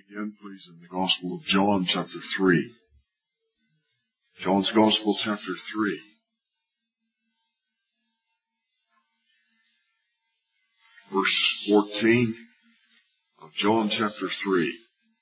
Again, please, in the Gospel of John, chapter 3. John's Gospel, chapter 3. Verse 14 of John, chapter 3.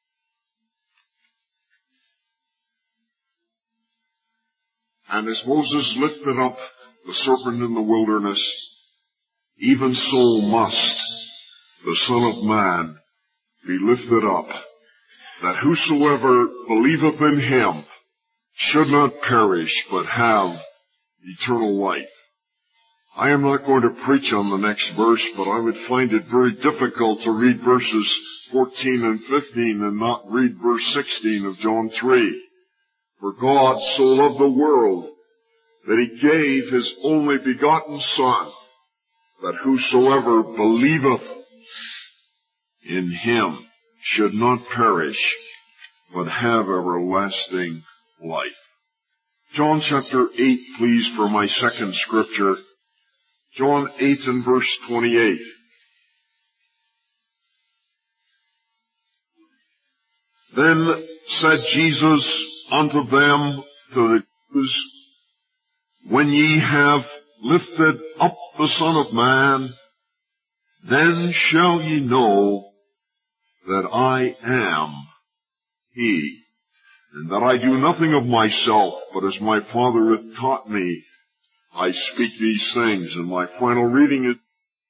And as Moses lifted up the serpent in the wilderness, even so must the Son of Man be lifted up, that whosoever believeth in him should not perish, but have eternal life. I am not going to preach on the next verse, but I would find it very difficult to read verses 14 and 15 and not read verse 16 of John 3. For God so loved the world that he gave his only begotten Son, that whosoever believeth in him should not perish, but have everlasting life. John chapter 8, please, for my second scripture. John 8 and verse 28. Then said Jesus unto them, to the Jews, When ye have lifted up the Son of Man, then shall ye know that I am he, and that I do nothing of myself, but as my Father hath taught me, I speak these things. And my final reading is,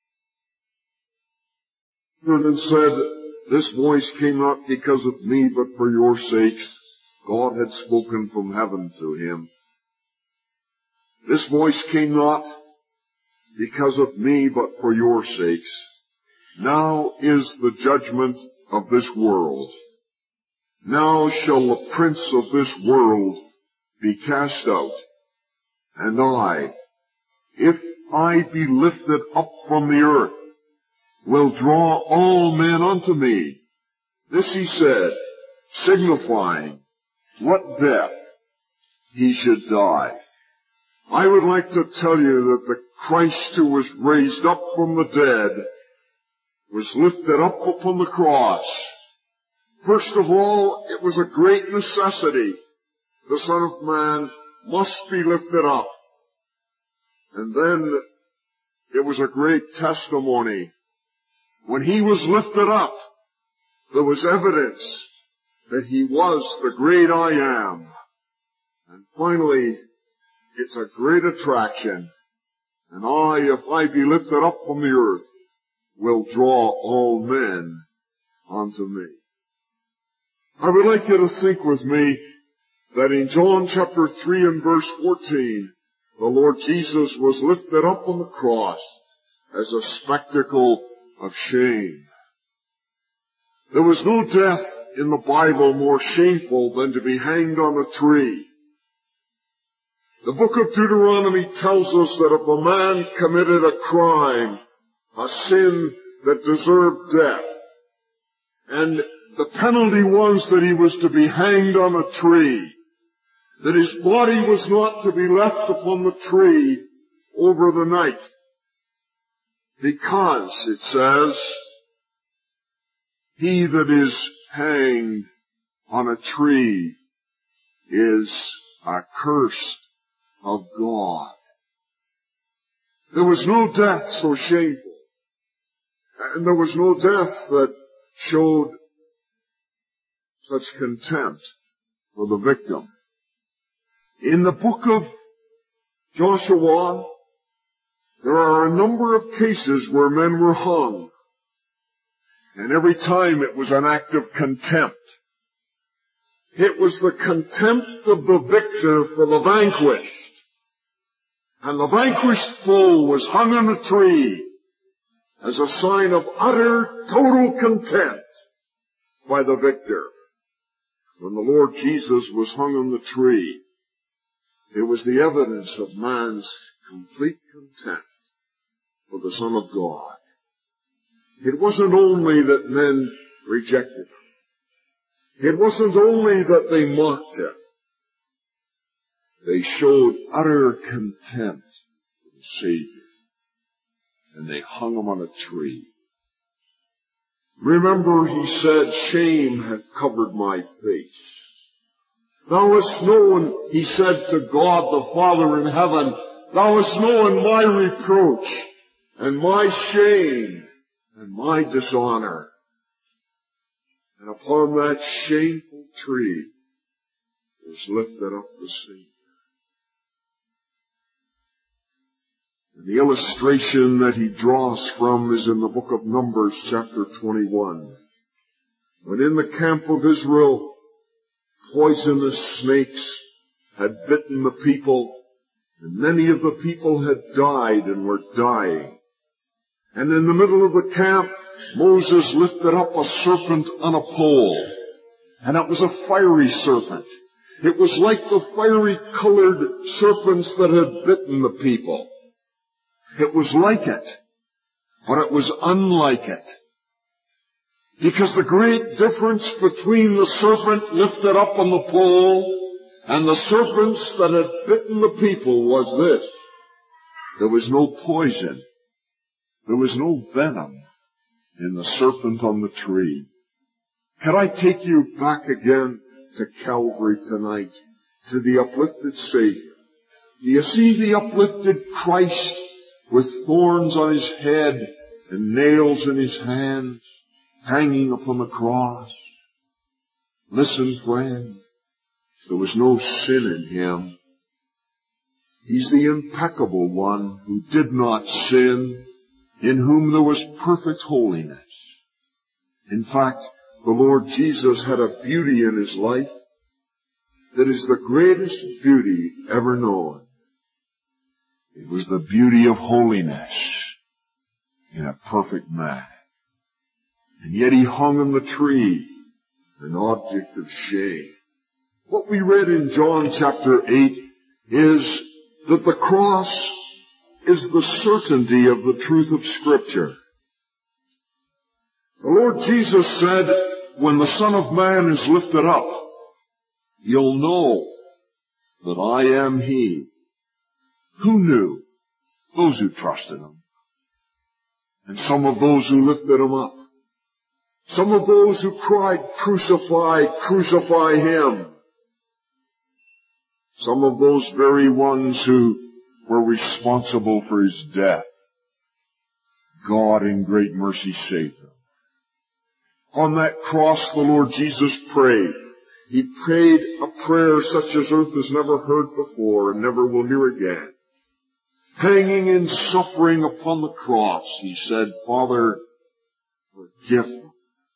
and said, This voice came not because of me, but for your sakes. God had spoken from heaven to him. This voice came not because of me, but for your sakes. Now is the judgment of this world. Now shall the prince of this world be cast out. And I, if I be lifted up from the earth, will draw all men unto me. This he said, signifying what death he should die. I would like to tell you that the Christ who was raised up from the dead was lifted up upon the cross. First of all, it was a great necessity. The Son of Man must be lifted up. And then it was a great testimony. When he was lifted up, there was evidence that he was the great I am. And finally, it's a great attraction. And I, if I be lifted up from the earth, will draw all men unto me. I would like you to think with me that in John chapter 3 and verse 14, the Lord Jesus was lifted up on the cross as a spectacle of shame. There was no death in the Bible more shameful than to be hanged on a tree. The book of Deuteronomy tells us that if a man committed a crime, a sin that deserved death, and the penalty was that he was to be hanged on a tree, that his body was not to be left upon the tree over the night, because, it says, he that is hanged on a tree is accursed of God. There was no death so shameful, and there was no death that showed such contempt for the victim. In the book of Joshua, there are a number of cases where men were hung, and every time it was an act of contempt. It was the contempt of the victor for the vanquished. And the vanquished foe was hung on a tree as a sign of utter, total contempt by the victor. When the Lord Jesus was hung on the tree, it was the evidence of man's complete contempt for the Son of God. It wasn't only that men rejected him. It wasn't only that they mocked him. They showed utter contempt for the Savior. And they hung him on a tree. Remember, he said, shame hath covered my face. Thou hast known, he said to God the Father in heaven, thou hast known my reproach and my shame and my dishonor. And upon that shameful tree was lifted up the Savior. And the illustration that he draws from is in the book of Numbers, chapter 21. When in the camp of Israel, poisonous snakes had bitten the people, and many of the people had died and were dying. And in the middle of the camp, Moses lifted up a serpent on a pole. And it was a fiery serpent. It was like the fiery colored serpents that had bitten the people. It was like it, but it was unlike it. Because the great difference between the serpent lifted up on the pole and the serpents that had bitten the people was this. There was no poison. There was no venom in the serpent on the tree. Can I take you back again to Calvary tonight, to the uplifted Savior? Do you see the uplifted Christ with thorns on his head and nails in his hands, hanging upon the cross? Listen, friend, there was no sin in him. He's the impeccable one who did not sin, in whom there was perfect holiness. In fact, the Lord Jesus had a beauty in his life that is the greatest beauty ever known. It was the beauty of holiness in a perfect man. And yet he hung on the tree, an object of shame. What we read in John chapter 8 is that the cross is the certainty of the truth of Scripture. The Lord Jesus said, when the Son of Man is lifted up, you'll know that I am He. Who knew? Those who trusted Him. And some of those who lifted Him up. Some of those who cried, crucify, crucify Him. Some of those very ones who were responsible for His death. God in great mercy saved them. On that cross the Lord Jesus prayed. He prayed a prayer such as earth has never heard before and never will hear again. Hanging in suffering upon the cross, He said, Father, forgive them.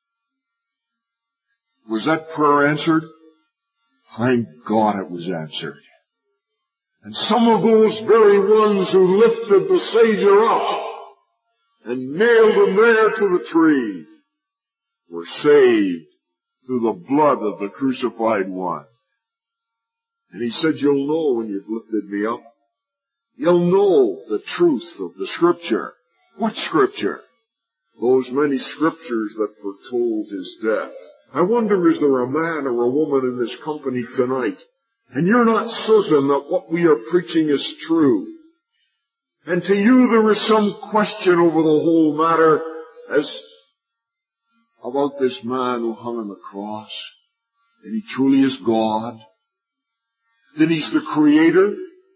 Was that prayer answered? Thank God it was answered. And some of those very ones who lifted the Savior up and nailed Him there to the tree were saved through the blood of the crucified one. And He said, you'll know when you've lifted me up. You'll know the truth of the Scripture. What Scripture? Those many Scriptures that foretold His death. I wonder, is there a man or a woman in this company tonight, and you're not certain that what we are preaching is true? And to you there is some question over the whole matter as about this man who hung on the cross. That He truly is God. That He's the Creator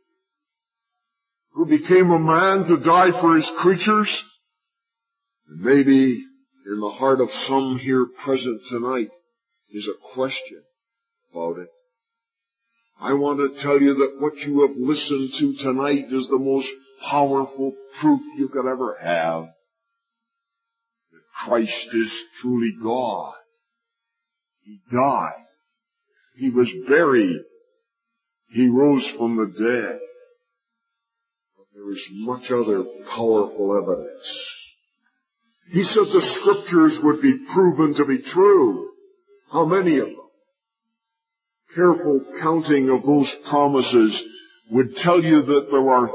who became a man to die for His creatures. And maybe in the heart of some here present tonight is a question about it. I want to tell you that what you have listened to tonight is the most powerful proof you could ever have that Christ is truly God. He died. He was buried. He rose from the dead. But there is much other powerful evidence. He said the Scriptures would be proven to be true. How many of them? Careful counting of those promises would tell you that there are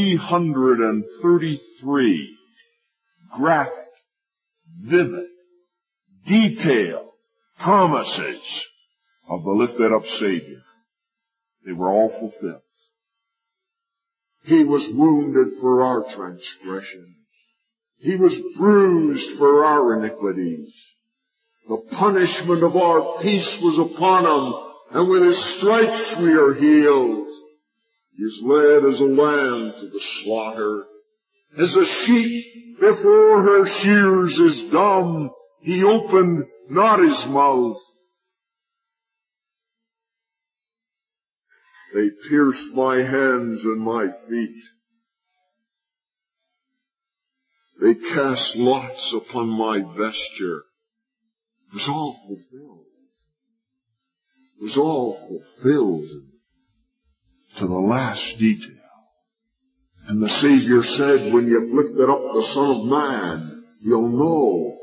333 graphic, vivid, detailed promises of the lifted up Savior. They were all fulfilled. He was wounded for our transgressions. He was bruised for our iniquities. The punishment of our peace was upon him, and with his stripes we are healed. He is led as a lamb to the slaughter. As a sheep before her shears is dumb, he opened not his mouth. They pierced my hands and my feet. They cast lots upon my vesture. It was all fulfilled. It was all fulfilled to the last detail. And the Savior said, when you've lifted up the Son of Man, you'll know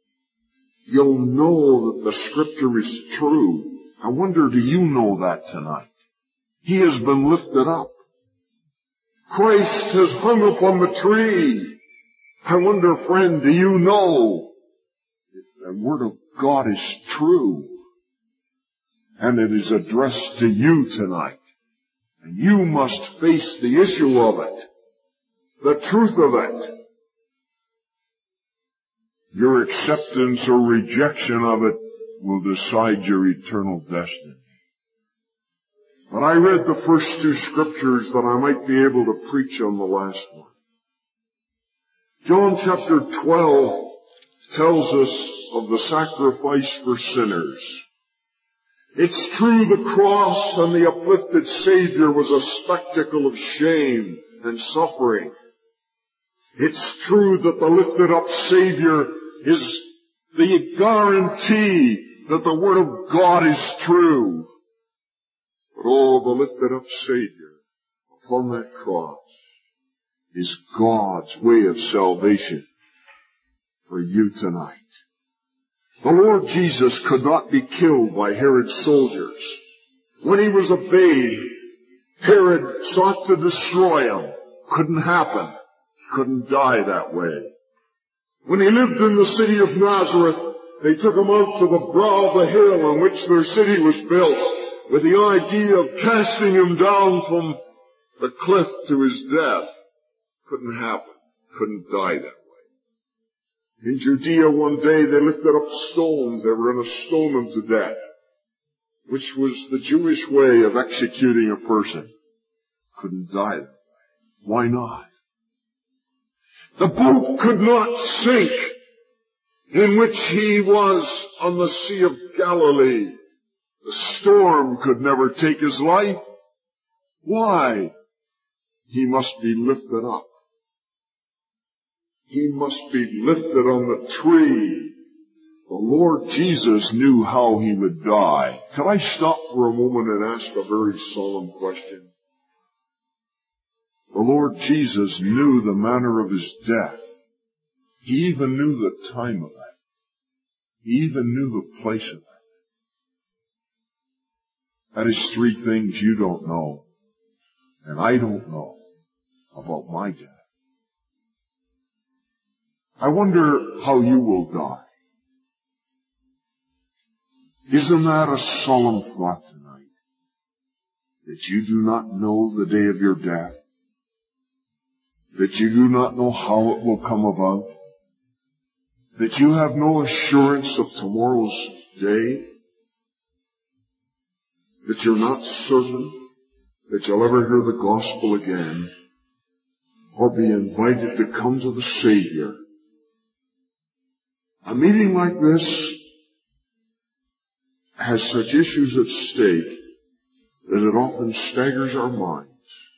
that the Scripture is true. I wonder, do you know that tonight? He has been lifted up. Christ has hung upon the tree. I wonder, friend, do you know that the Word of God is true? And it is addressed to you tonight. And you must face the issue of it, the truth of it. Your acceptance or rejection of it will decide your eternal destiny. But I read the first two scriptures that I might be able to preach on the last one. John chapter 12 tells us of the sacrifice for sinners. It's true the cross and the uplifted Savior was a spectacle of shame and suffering. It's true that the lifted up Savior is the guarantee that the Word of God is true. But oh, the lifted up Savior upon that cross is God's way of salvation for you tonight. The Lord Jesus could not be killed by Herod's soldiers. When he was a babe, Herod sought to destroy him. Couldn't happen. He couldn't die that way. When he lived in the city of Nazareth, they took him out to the brow of the hill on which their city was built, with the idea of casting him down from the cliff to his death. Couldn't happen. Couldn't die that way. In Judea one day they lifted up stones. They were going to stone him to death, which was the Jewish way of executing a person. Couldn't die that way. Why not? The boat could not sink in which he was on the Sea of Galilee. The storm could never take his life. Why? He must be lifted up. He must be lifted on the tree. The Lord Jesus knew how he would die. Could I stop for a moment and ask a very solemn question? The Lord Jesus knew the manner of his death. He even knew the time of it. He even knew the place of it. That is three things you don't know, and I don't know about my death. I wonder how you will die. Isn't that a solemn thought tonight? That you do not know the day of your death? That you do not know how it will come about? That you have no assurance of tomorrow's day? That you're not certain that you'll ever hear the gospel again or be invited to come to the Savior? A meeting like this has such issues at stake that it often staggers our minds.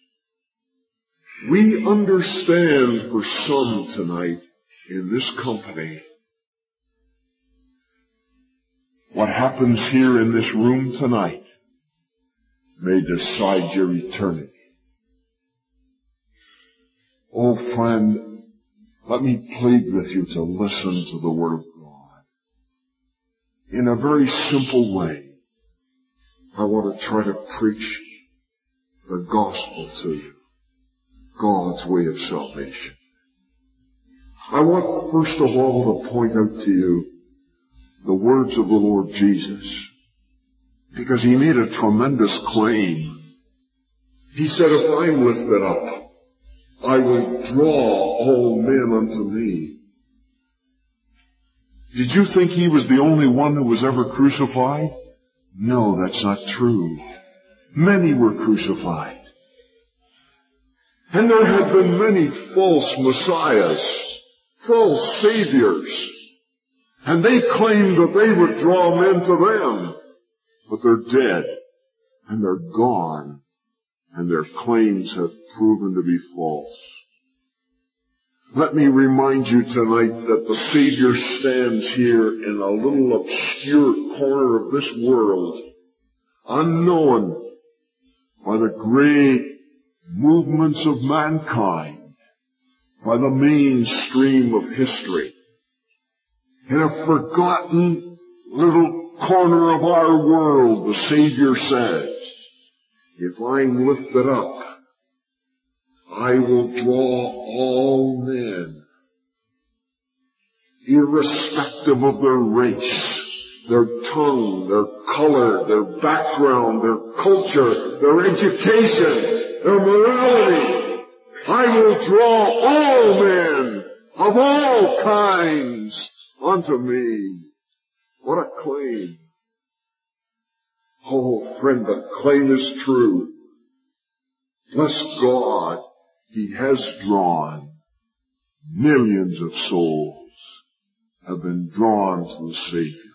We understand for some tonight in this company what happens here in this room tonight may decide your eternity. Oh, friend, let me plead with you to listen to the Word of God. In a very simple way, I want to try to preach the gospel to you. God's way of salvation. I want first of all to point out to you the words of the Lord Jesus, because he made a tremendous claim. He said, if I'm lifted up, I will draw all men unto me. Did you think he was the only one who was ever crucified? No, that's not true. Many were crucified. And there had been many false messiahs, false saviors. And they claimed that they would draw men to them. But they're dead. And they're gone. And their claims have proven to be false. Let me remind you tonight that the Savior stands here in a little obscure corner of this world, unknown by the great movements of mankind, by the mainstream of history. In a forgotten little corner of our world, the Savior says, if I'm lifted up, I will draw all men, irrespective of their race, their tongue, their color, their background, their culture, their education, their morality. I will draw all men of all kinds unto me. What a claim. Oh, friend, the claim is true. Bless God, He has drawn. Millions of souls have been drawn to the Savior.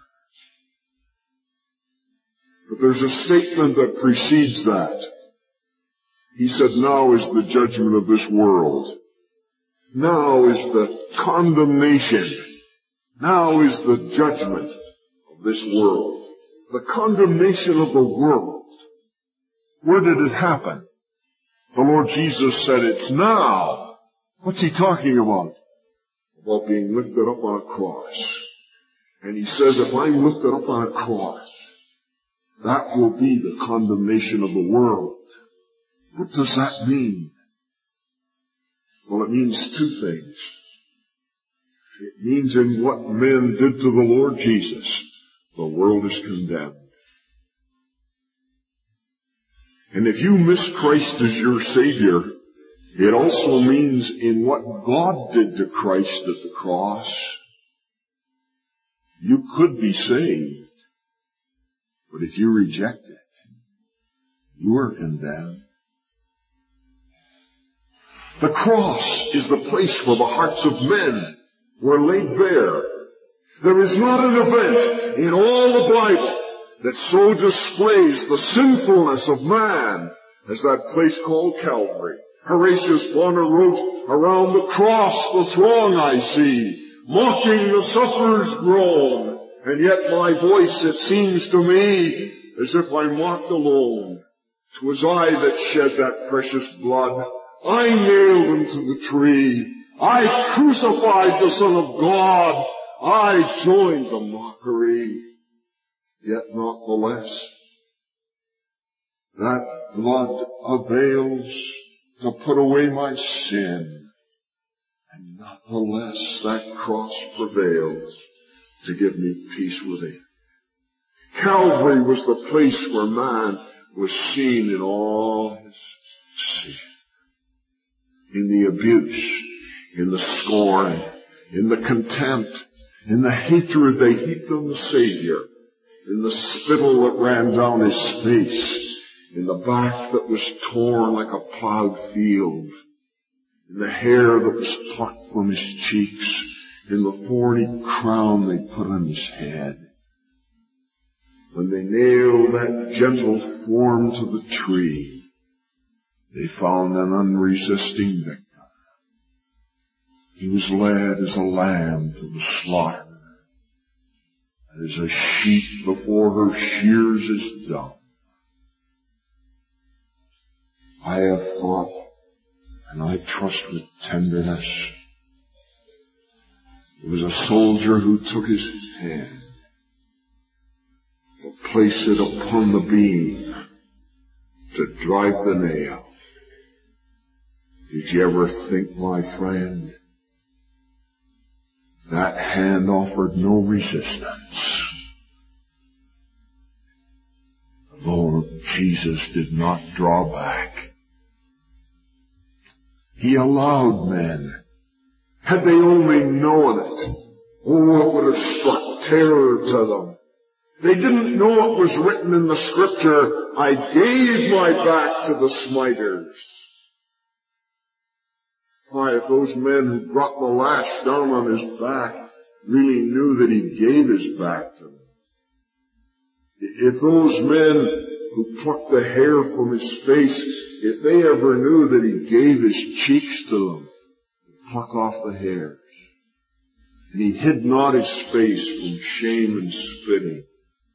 But there's a statement that precedes that. He said, now is the judgment of this world. Now is the condemnation. Now is the judgment of this world. The condemnation of the world. Where did it happen? The Lord Jesus said it's now. What's He talking about? About being lifted up on a cross. And He says, if I'm lifted up on a cross, that will be the condemnation of the world. What does that mean? Well, it means two things. It means in what men did to the Lord Jesus, the world is condemned. And if you miss Christ as your Savior, it also means in what God did to Christ at the cross. You could be saved, but if you reject it, you are condemned. The cross is the place where the hearts of men were laid bare. There is not an event in all the Bible that so displays the sinfulness of man as that place called Calvary. Horatius Bonar wrote, around the cross the throng I see, mocking the sufferer's groan, and yet my voice, it seems to me, as if I mocked alone. 'Twas I that shed that precious blood. I nailed him to the tree. I crucified the Son of God. I joined the mockery. Yet not the less, that blood avails to put away my sin, and not the less that cross prevails to give me peace within. Calvary was the place where man was seen in all his sin, in the abuse, in the scorn, in the contempt, in the hatred they heaped on the Savior, in the spittle that ran down his face, in the back that was torn like a plowed field, in the hair that was plucked from his cheeks, in the thorny crown they put on his head. When they nailed that gentle form to the tree, they found an unresisting victim. He was led as a lamb to the slaughter, as a sheep before her shears is dumb. I have thought, and I trust with tenderness, it was a soldier who took his hand to place it upon the beam to drive the nail. Did you ever think, my friend, that hand offered no resistance? Lord Jesus did not draw back. He allowed men. Had they only known it, oh, it would have struck terror to them. They didn't know it was written in the Scripture, I gave my back to the smiters. Why, if those men who brought the lash down on his back really knew that he gave his back to them. If those men who plucked the hair from his face, if they ever knew that he gave his cheeks to them, pluck off the hairs. And he hid not his face from shame and spitting.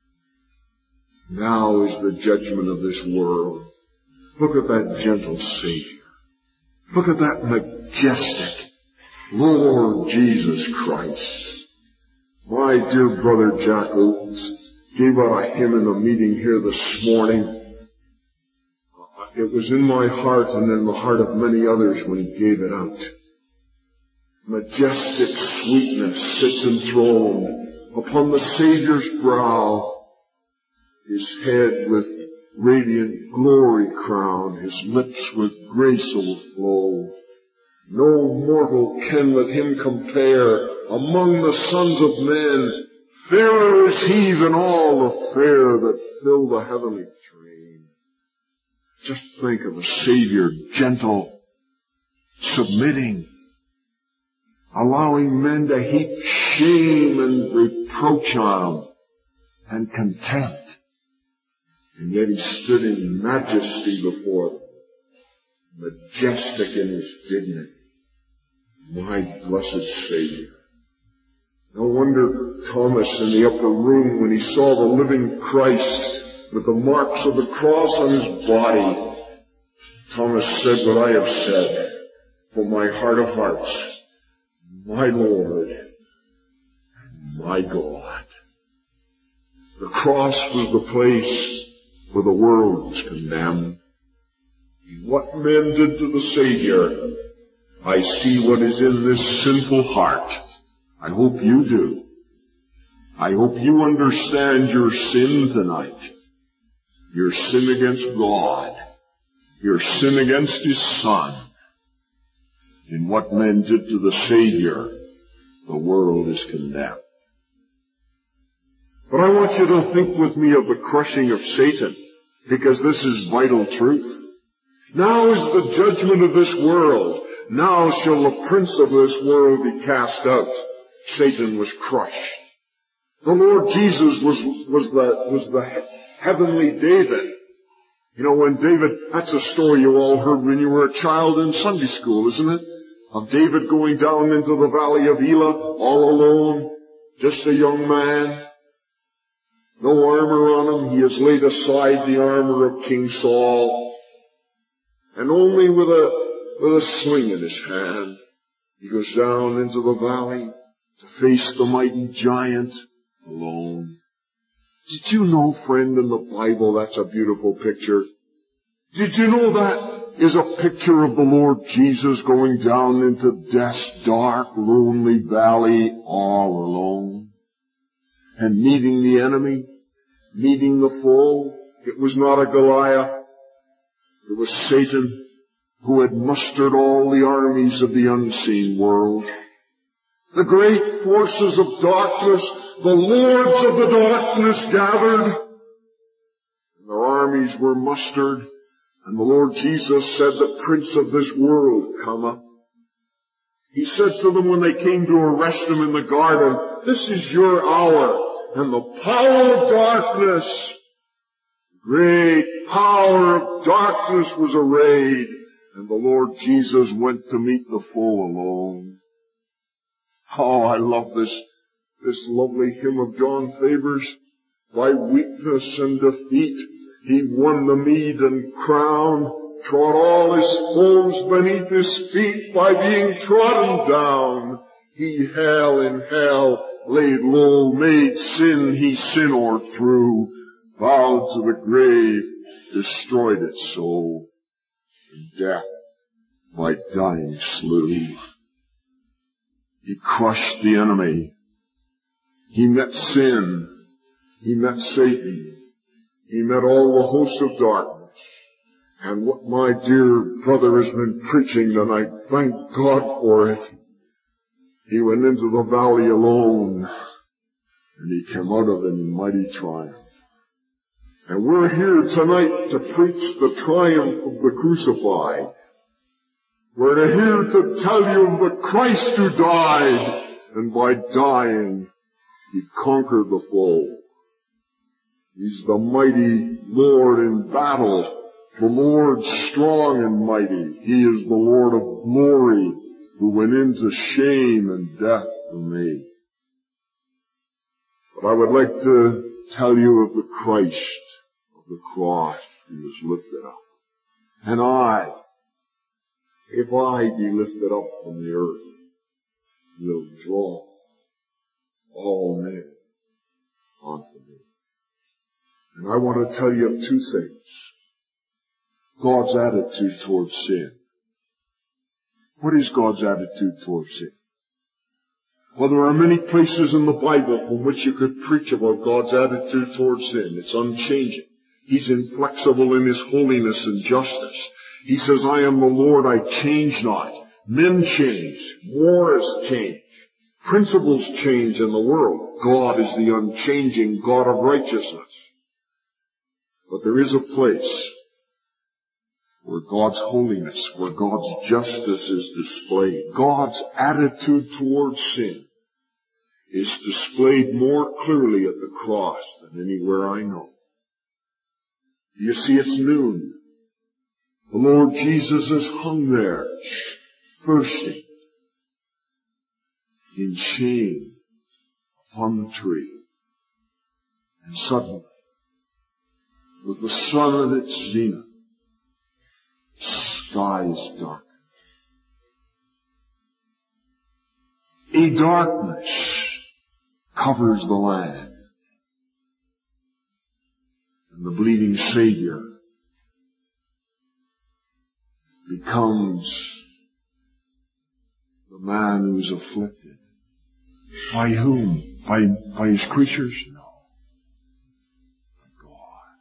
Now is the judgment of this world. Look at that gentle Savior. Look at that majestic Lord Jesus Christ. My dear brother Jack Oates gave out a hymn in a meeting here this morning. It was in my heart and in the heart of many others when he gave it out. Majestic sweetness sits enthroned upon the Savior's brow, his head with radiant glory crowned, his lips with grace overflow. No mortal can with him compare. Among the sons of men, fairer is he than all the fair that fill the heavenly train. Just think of a Savior, gentle, submitting, allowing men to heap shame and reproach on him, and contempt. And yet he stood in majesty before them, majestic in his dignity. My blessed Savior. No wonder Thomas in the upper room, when he saw the living Christ with the marks of the cross on his body, Thomas said what I have said from my heart of hearts, my Lord and my God. The cross was the place where the world was condemned. What men did to the Savior, I see what is in this sinful heart. I hope you do. I hope you understand your sin tonight. Your sin against God. Your sin against His Son. In what men did to the Savior, the world is condemned. But I want you to think with me of the crushing of Satan, because this is vital truth. Now is the judgment of this world. Now shall the prince of this world be cast out. Satan was crushed. The Lord Jesus was the heavenly David. You know, when David, that's a story you all heard when you were a child in Sunday school, isn't it? Of David going down into the valley of Elah, all alone, just a young man. No armor on him. He has laid aside the armor of King Saul. And only with a sling in his hand, he goes down into the valley to face the mighty giant alone. Did you know, friend, in the Bible that's a beautiful picture? Did you know that is a picture of the Lord Jesus going down into death's dark, lonely valley all alone? And meeting the enemy, meeting the foe. It was not a Goliath. It was Satan, who had mustered all the armies of the unseen world. The great forces of darkness, the lords of the darkness gathered. And their armies were mustered. And the Lord Jesus said, the prince of this world cometh. He said to them when they came to arrest him in the garden, this is your hour. And the power of darkness, great power of darkness was arrayed. And the Lord Jesus went to meet the foe alone. Oh, I love this lovely hymn of John Faber's. By weakness and defeat, he won the meed and crown, trod all his foes beneath his feet. By being trodden down, he in hell laid low, made sin, he sin o'erthrew, bowed to the grave, destroyed its soul, and death by dying slew. He crushed the enemy. He met sin. He met Satan. He met all the hosts of darkness. And what my dear brother has been preaching tonight, thank God for it. He went into the valley alone, and he came out of it in mighty triumph. And we're here tonight to preach the triumph of the crucified. We're here to tell you of the Christ who died, and by dying, he conquered the foe. He's the mighty Lord in battle, the Lord strong and mighty. He is the Lord of glory who went into shame and death for me. But I would like to tell you of the Christ of the cross who was lifted up. And I, if I be lifted up from the earth, will draw all men unto me. And I want to tell you of two things. God's attitude towards sin. What is God's attitude towards sin? Well, there are many places in the Bible from which you could preach about God's attitude towards sin. It's unchanging. He's inflexible in His holiness and justice. He says, I am the Lord, I change not. Men change. Wars change. Principles change in the world. God is the unchanging God of righteousness. But there is a place where God's holiness, where God's justice is displayed. God's attitude towards sin is displayed more clearly at the cross than anywhere I know. You see, it's noon. The Lord Jesus is hung there, thirsty, in shame, upon the tree. And suddenly, with the sun at its zenith, the sky is dark. A darkness covers the land. And the bleeding Savior becomes the man who's afflicted. By whom? By his creatures? No. By God.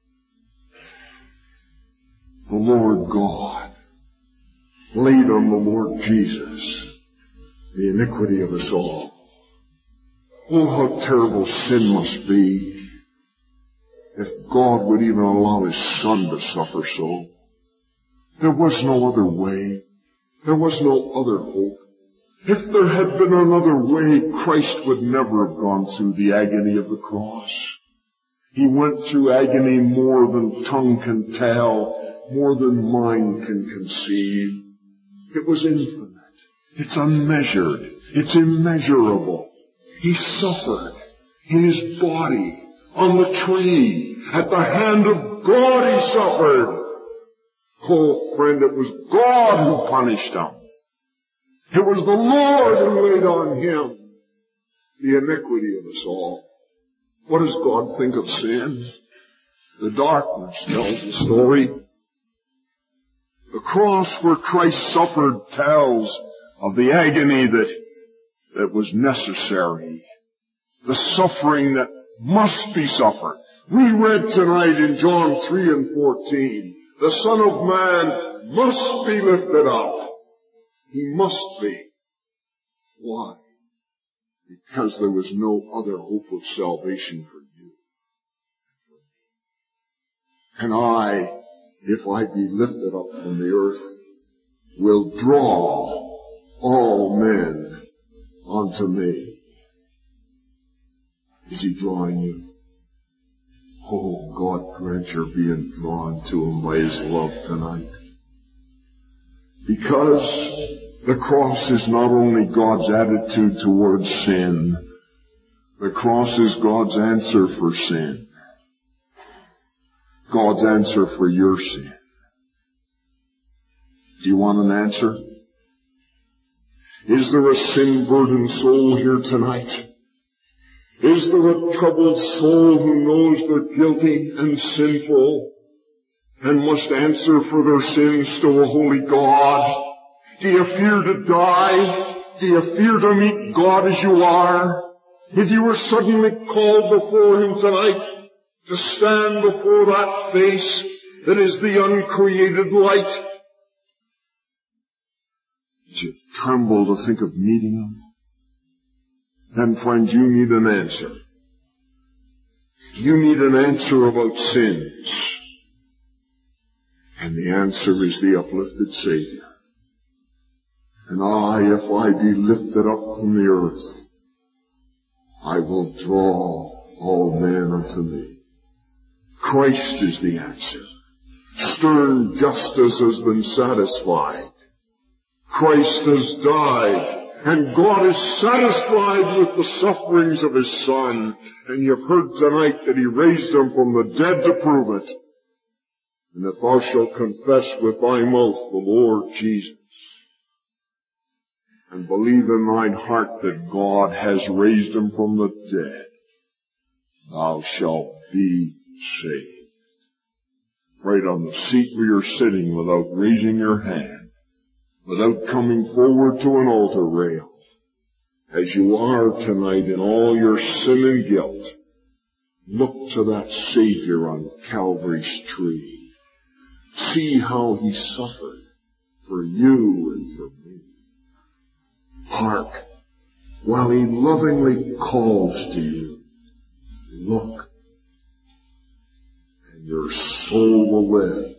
The Lord God laid on the Lord Jesus the iniquity of us all. Oh, how terrible sin must be if God would even allow His Son to suffer so. There was no other way. There was no other hope. If there had been another way, Christ would never have gone through the agony of the cross. He went through agony more than tongue can tell, more than mind can conceive. It was infinite. It's unmeasured. It's immeasurable. He suffered in His body, on the tree, at the hand of God He suffered. Oh, friend, it was God who punished Him. It was the Lord who laid on Him the iniquity of us all. What does God think of sin? The darkness tells the story. The cross where Christ suffered tells of the agony that was necessary. The suffering that must be suffered. We read tonight in John 3 and 14, the Son of Man must be lifted up. He must be. Why? Because there was no other hope of salvation for you. And I, if I be lifted up from the earth, will draw all men unto me. Is He drawing you? Oh, God grant you're being drawn to Him by His love tonight. Because the cross is not only God's attitude towards sin, the cross is God's answer for sin. God's answer for your sin. Do you want an answer? Is there a sin-burdened soul here tonight? Is there a troubled soul who knows they're guilty and sinful and must answer for their sins to a holy God? Do you fear to die? Do you fear to meet God as you are? If you were suddenly called before Him tonight to stand before that face, that is the uncreated light. Did you tremble to think of meeting Him? Then, friend, you need an answer. You need an answer about sins. And the answer is the uplifted Savior. And if I be lifted up from the earth, I will draw all men unto me. Christ is the answer. Stern justice has been satisfied. Christ has died. And God is satisfied with the sufferings of His Son. And you've heard tonight that He raised Him from the dead to prove it. And if thou shalt confess with thy mouth the Lord Jesus, and believe in thine heart that God has raised Him from the dead, thou shalt be saved. Right on the seat where you're sitting, without raising your hand, without coming forward to an altar rail, as you are tonight in all your sin and guilt, look to that Savior on Calvary's tree. See how He suffered for you and for me. Hark, while He lovingly calls to you, look, and your soul will live.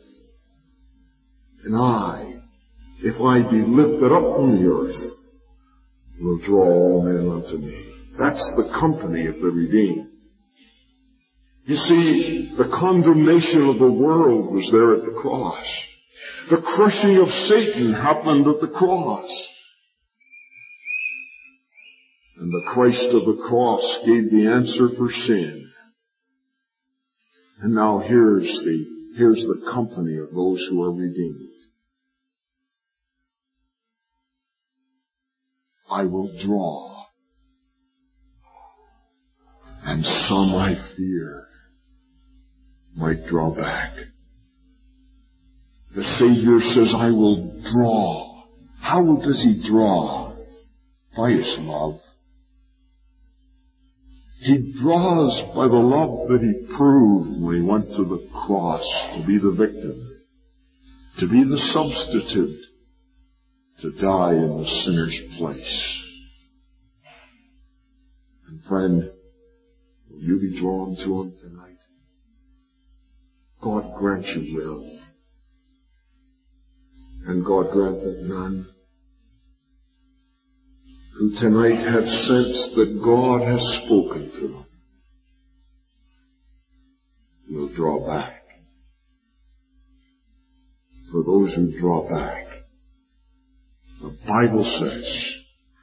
And if I be lifted up from the earth, will draw all men unto me. That's the company of the redeemed. You see, the condemnation of the world was there at the cross. The crushing of Satan happened at the cross. And the Christ of the cross gave the answer for sin. And now here's the company of those who are redeemed. I will draw, and some, I fear, might draw back. The Savior says, I will draw. How does He draw? By His love. He draws by the love that He proved when He went to the cross to be the victim, to be the substitute, to die in the sinner's place. And friend, will you be drawn to Him tonight? God grant you will. And God grant that none who tonight have sensed that God has spoken to them will draw back. For those who draw back, the Bible says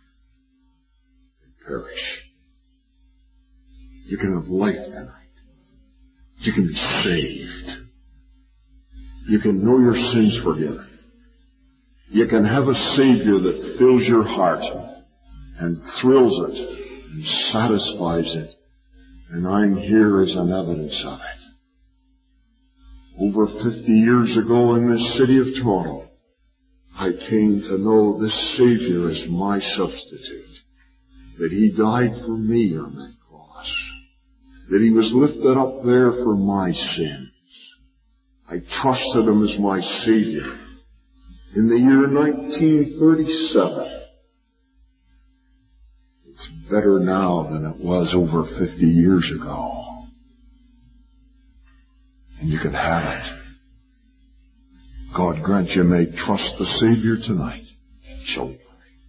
they perish. You can have life tonight. You can be saved. You can know your sins forgiven. You can have a Savior that fills your heart and thrills it and satisfies it. And I'm here as an evidence of it. Over 50 years ago in this city of Toronto, I came to know this Savior as my substitute. That He died for me on that cross. That He was lifted up there for my sins. I trusted Him as my Savior. In the year 1937. It's better now than it was over 50 years ago. And you can have it. God grant you may trust the Savior tonight. Shall we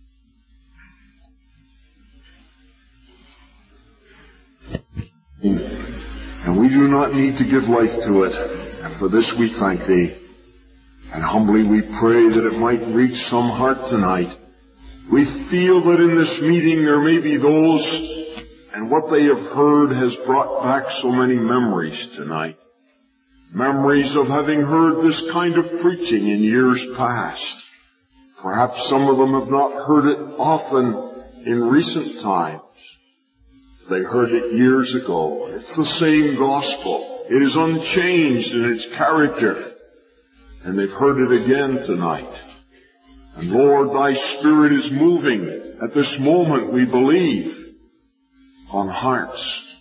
pray? And we do not need to give life to it. And for this we thank Thee. And humbly we pray that it might reach some heart tonight. We feel that in this meeting there may be those, and what they have heard has brought back so many memories tonight. Memories of having heard this kind of preaching in years past. Perhaps some of them have not heard it often in recent times. They heard it years ago. It's the same gospel. It is unchanged in its character. And they've heard it again tonight. And Lord, Thy Spirit is moving at this moment, we believe, on hearts.